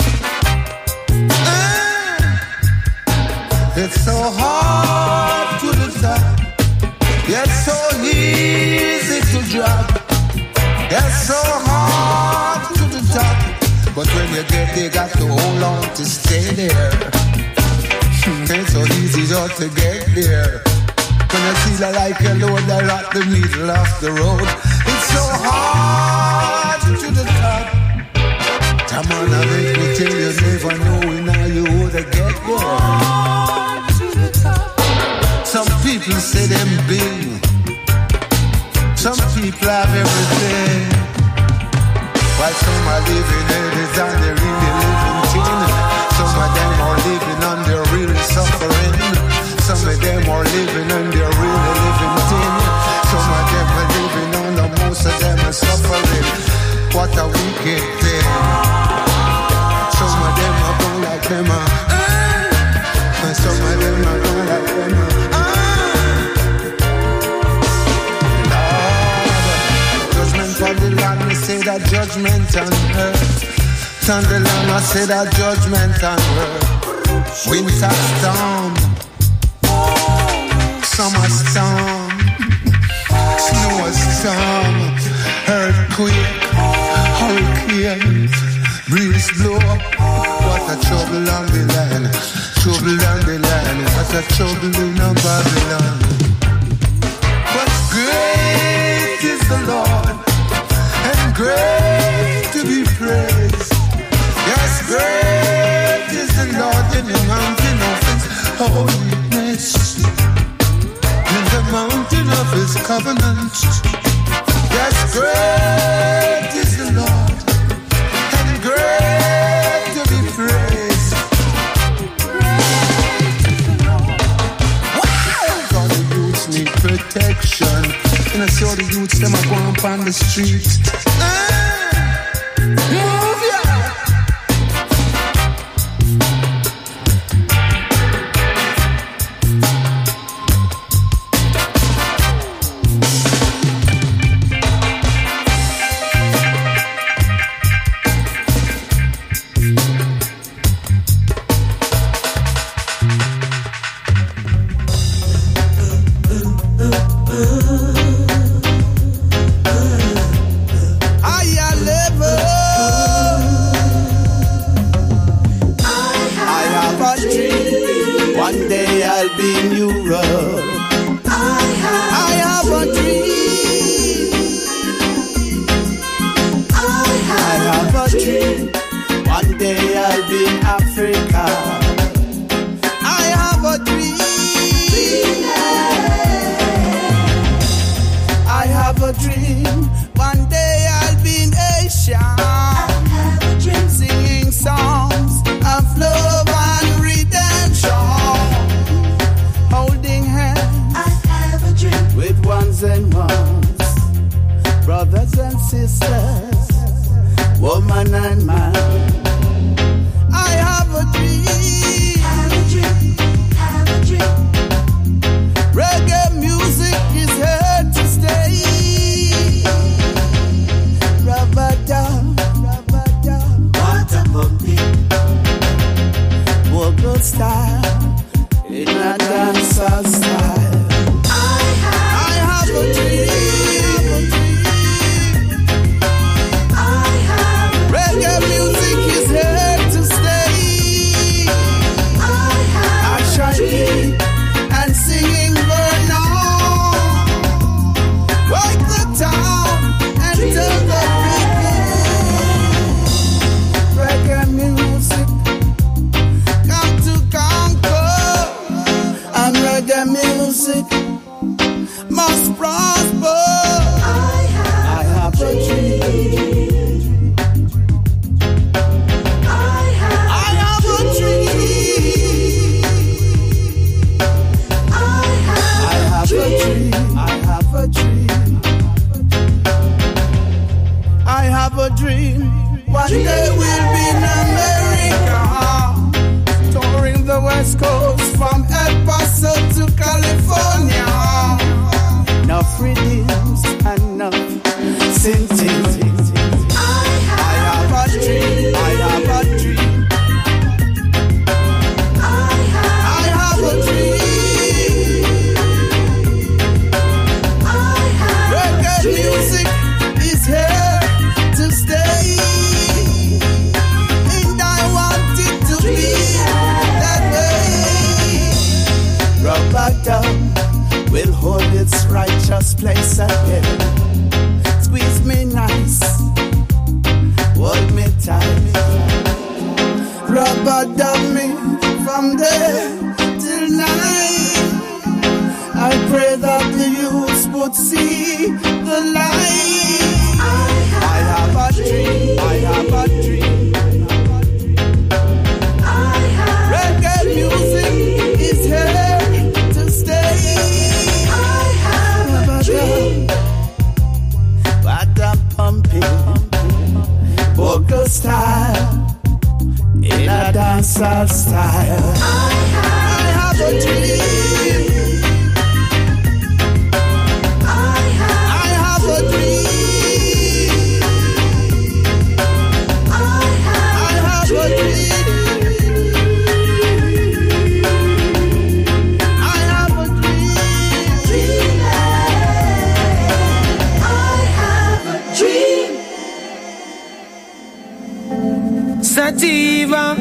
It's so hard to the top, yet so easy to drop. It's so hard to the top, but when you get there, got to hold on to stay there. It's so easy just to get there. When you feel like a load there at the middle of the road, it's so hard to the top. Come on, I make me tell you, never knowing how you would get there. Some people say them big, some people have everything, while some are living it and they're really living thin. Some of them are living and they're really suffering. Some of them are living and they're really living thin. Some of them are living on the most of them are suffering. What a wicked thing. Some of them are going like them are, and some of them are going like them are. For the land, we say that judgment on earth. On the land, I say that judgment on earth. Winter storm, summer storm, snow storm, earthquake, hurricane, breeze blow. What a trouble on the land, trouble on the land. What a trouble in Babylon. But great is the Lord, and great to be praised. Yes, great is the Lord in the mountain of his holiness, in the mountain of his covenant. Yes, great is the Lord, and great to be praised. Wow! God, the youths need protection. And I saw the youths, them are going up on the street. Ah, move ya! a dream. One day I'll be in Europe. I have, I have a dream. I have, I have a dream. One day I'll be in Africa. I have a dream. I have a dream. One day I'll be in Asia. I have a dream. Singing songs of love and redemption. Holding hands. I have a dream. With ones and ones. Brothers and sisters. Woman and man. I have a dream. Have a dream. Have a dream. Reggae music is here to stay. Rabada, rabada, what a bumpy. Vocal style in a dancer style. I have, I have a dream. I have reggae music is here to stay. I have Ashanti and singing burn on. Wake the town and tell the people. Reggae music come to conquer. And reggae music must prosper. I have, I have a dream. I have, I have a dream. I have, I have a dream. I have a dream. I have a dream. One day we'll be in America, touring the West Coast from El Paso to California. Enough rhythms and enough synthes. I have a dream. I have a dream. I have, I have a dream. I have reggae music is here to stay, and I want it to be that way. Rabadam will hold its righteous place again. Squeeze me nice, hold me tight. Rabadam me from day till night. I pray that the youths would see the light. I have a dream. I have a dream. I have reggae music is here to stay. I have a dream. What a pumping vocal style in a dancehall style. I have, I have a dream. I have, I have a dream. I have, I have a dream. I have a dream. I have a dream. Sativa.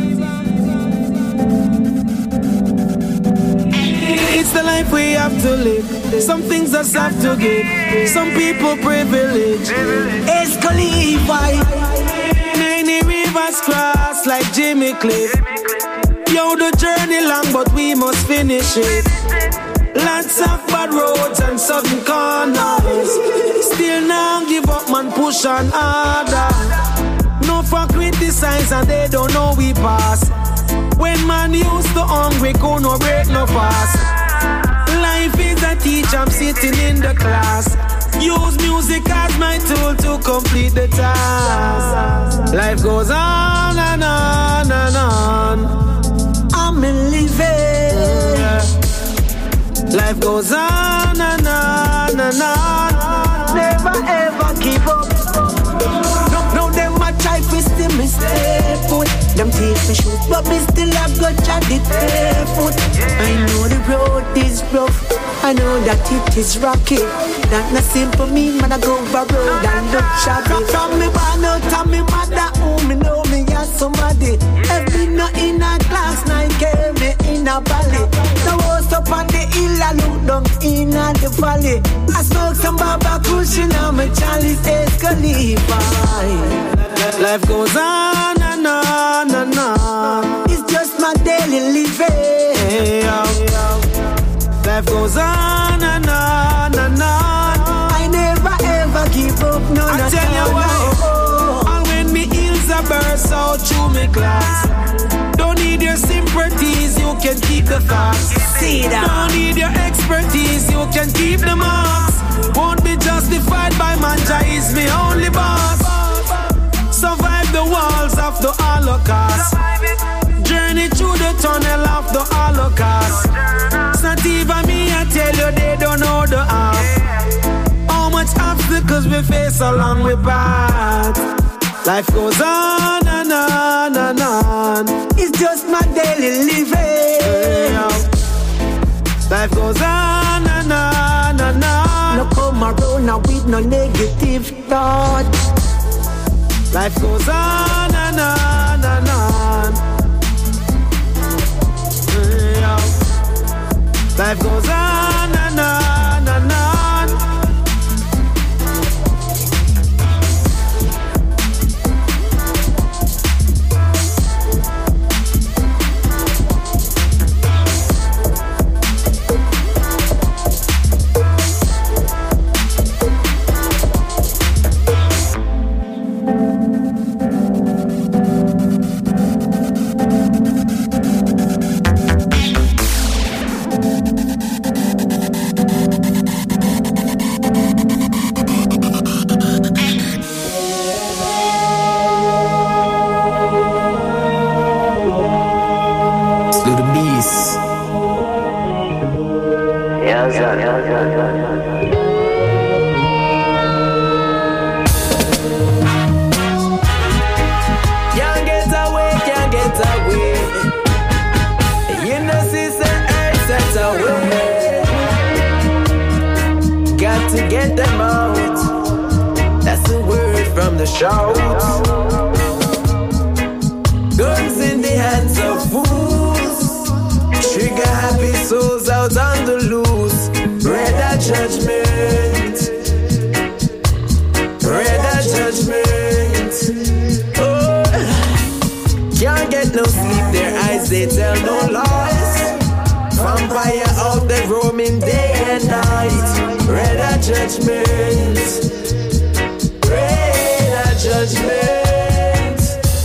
It's the life we have to live. Some things us have to give. Some people privilege. It's Khalifa. Many rivers cross like Jimmy Cliff. Yo, the journey long, but we must finish it. Lots of bad roads and sudden corners. Still now give up, man, push on harder. No for criticize and they don't know we pass. When man used to hungry, go no break no fast. Life is a teacher, I'm sitting in the class. Use music as my tool to complete the task. Life goes on and on and on. I'm living. Life goes on and on and on. Never ever give up. No, no, them a try to still me stay put. Them take me shoes, but me still have got jack it barefoot. I know the road is rough. I know that it is rocky. Not no simple me, man, I go over road and look shabby. From me born out of me mother, who me know me as somebody. Every night in a class, now a valley. The host up on the hill, I look down in the valley. I smoke some Baba Cushion on my chalice, Escalifa. Life goes on and on and on. It's just my daily living. Life goes on and on and on. I never ever give up, no, I not tell you what, and when me heels are burst out through me glass. Don't need your sympathies, you can keep the thoughts. See that? Don't need your expertise, you can keep the marks. Won't be justified by manja, is me only boss. Survive the walls of the Holocaust. Journey through the tunnel of the Holocaust. It's not even me, I tell you, they don't know the half. How much obstacles we face along the path. Life goes on and on and on. It's just my daily living. Life goes on and on and on. No come around now with no negative thought. Life goes on and on and on. Life goes on and on and on. Shout. Guns in the hands of fools. Trigger happy souls out on the loose. Red judgment. Red judgment. Oh, can't get no sleep. Their eyes they tell no lies. Vampire out there roaming day and night. Red judgment. Judgment.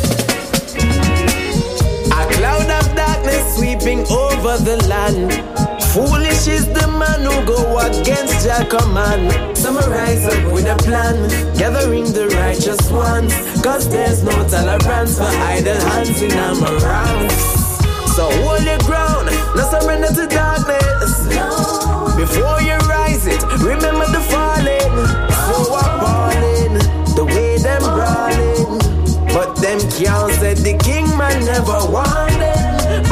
A cloud of darkness sweeping over the land. Foolish is the man who go against your command. Some rise up with a plan, gathering the righteous ones. Cause there's no tolerance for idle hands in our around. So hold your ground, not surrender to darkness. Before you rise it, remember the falling. So appalling, the way them brawling. But them can't say the king man never wanted.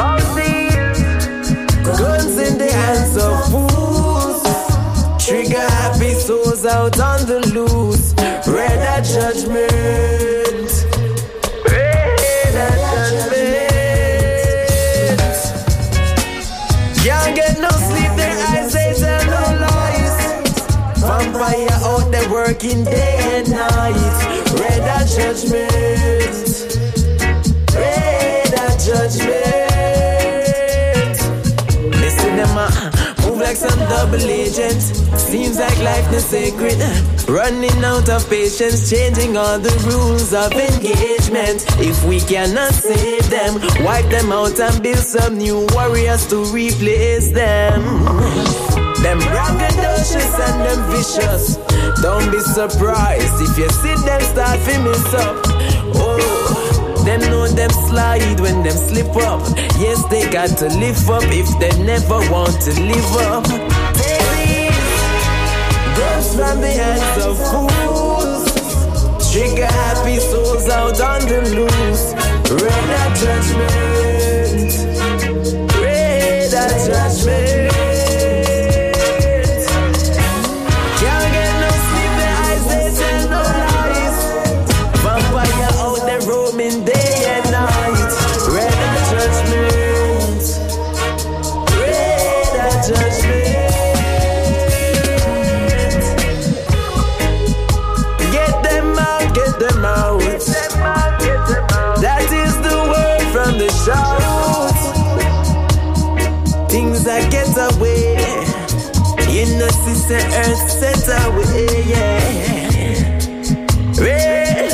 Guns in the hands of fools. Trigger happy souls out on the loose. Red judgment. Red judgment. Can't get no sleep, their eyes they tell no lies. Vampire out there working day and night. Red judgment. Red judgment. Listen them uh, move like some double agents. Seems like life is sacred. Running out of patience, changing all the rules of engagement. If we cannot save them, wipe them out and build some new warriors to replace them. Them braggadocious and them vicious. Don't be surprised if you see them start to miss up. Oh, them know them slide when them slip up. Yes, they got to live up if they never want to live up. Guns from the hands of fools. Trigger happy souls out on the loose. Red judgment. Red judgment. Can't get no sleep, their eyes they tell no lies. Vampire out there roaming day and night. Red judgment. set away. In the sister earth set away, yeah. Red,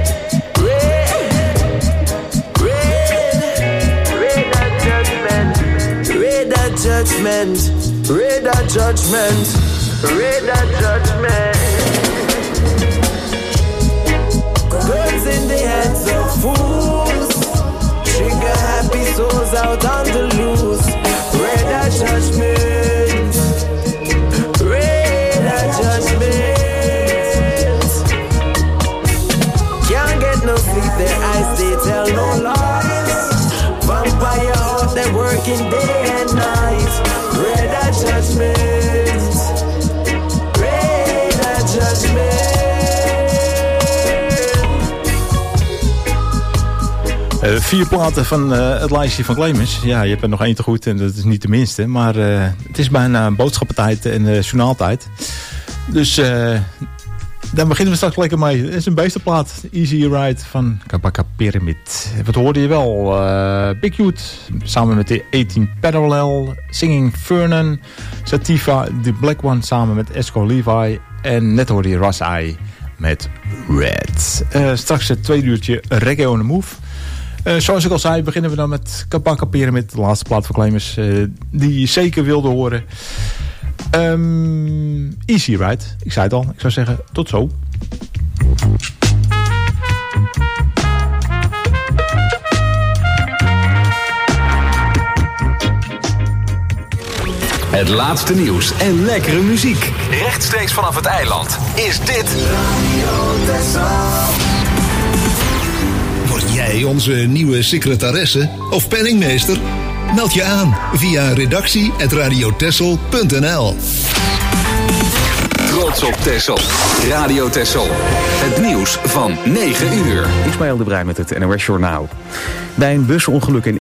red, red, red at judgment, red at judgment, red at judgment, red at judgment. Birds in the hands of fools, trigger happy souls out on the loose. Red at judgment, red at judgment. Can't get no sleep, their eyes they tell no lies. Vampire out there working day and night. Red at judgment, red at judgment. Uh, vier platen van uh, het lijstje van Clemens. Ja, je hebt er nog één te goed en dat is niet de minste. Maar uh, het is bijna boodschappentijd en uh, journaaltijd. Dus uh, daar beginnen we straks lekker mee. Het is een beestenplaat. Easy Ride van Kabaka Pyramid. Wat hoorde je wel? Uh, Big Youth samen met de achttien Parallel. Singing Fernan. Sativa, The Black One samen met Esco Levi. En net hoorde je Ras Eye met Red. Uh, straks het tweede uurtje Reggae on the Move. Uh, zoals ik al zei, beginnen we dan met Kabaka Pyramid, de laatste plaat van Clemens, uh, die je zeker wilde horen. Um, Easy Ride, ik zei het al. Ik zou zeggen, tot zo. Het laatste nieuws en lekkere muziek. Rechtstreeks vanaf het eiland is dit Word jij onze nieuwe secretaresse of penningmeester? Meld je aan via redactie at radio tessel punt n l. Trots op Texel. Radio Texel. Het nieuws van negen uur. Ismaël de Bruin met het N O S Journaal. Bij een busongeluk in